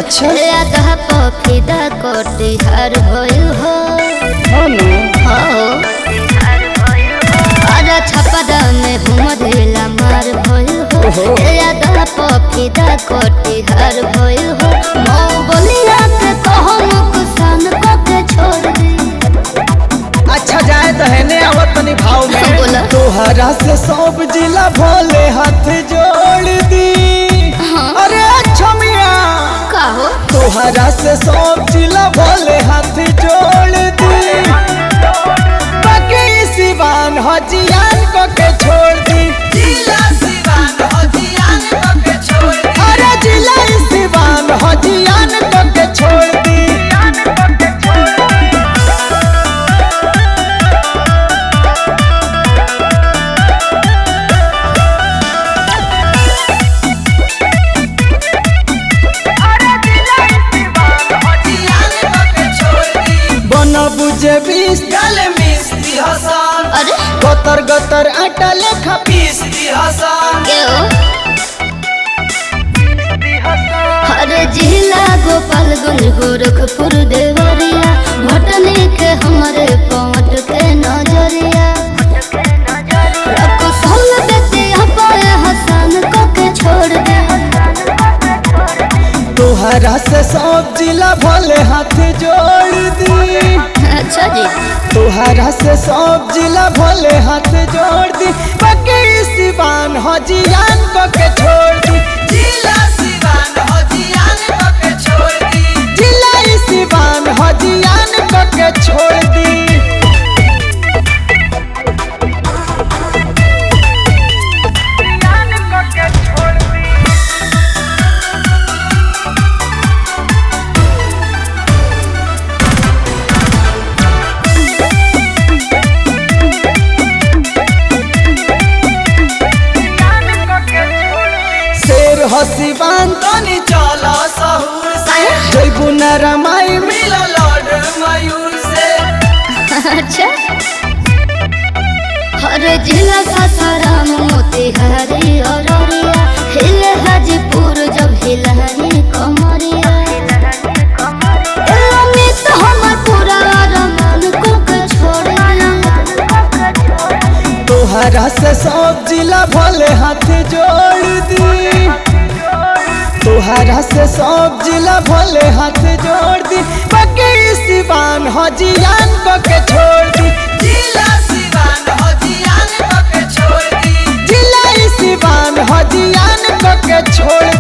अच्छा आधा पफिदा कटिहार भइल हो आधा छपरा में हुमदेला मार भइल हो आधा पफिदा कटिहार भइल हो मौ बोलिया के कहो नुकसान के छोड़ दी। अच्छा जाए तो है ने आवत तनी भाव में बोला तोहरा से सब जिला भोले हाथ जोड़ दी। अरे अच्छा मिया कहो तोहरा से सब जिला भोले हाथ जोड़ दी। बाकी सिवान हजियान को के छोड़ दी। जिला सिवान हजियान को के छोड़ दी। अरे जिला सिवान हजियान को के छोड़ दी। बुझे बीस गल मिस दी हसन। अरे गतर गतर आटा लेखा पीस दी हसन। अरे जिला गोपालगंज गोरखपुर देवरिया भटनी के हमारे पवट के नजरिया रकुशल बेतिया पर हसन को के छोड़ दे। तोहरा से सब जिला भोले हाथ जोड़ दी। अच्छा जी तोहरा से सब जिला भोले हाथ जोड़ दी। बाकी सिवान हजियान को के छोड़ दी। जिला सिवान हजियान को के छोड़ दी। जिला सिवान हजियान को के छोड़ दी। हसीबान तनी चला सहूर से जैबू न रमाई मिला लौट मयूर से। अच्छा हर जिला सासाराम मोतिहारी औररिया हिले हाजीपुर जब हिलहरी कमरिया तो हमर पूरा रमन को के छोड़ तोहरा से सब जिला भोले हाथ जोड़ दी। तोहरा से सब जिला भोले हाथ जोड़ दी। बाकी सिवान हजियान को के छोड़ दी। जिला सिवान हजियान को के छोड़ दी। जिला सिवान हजियान को के छोड़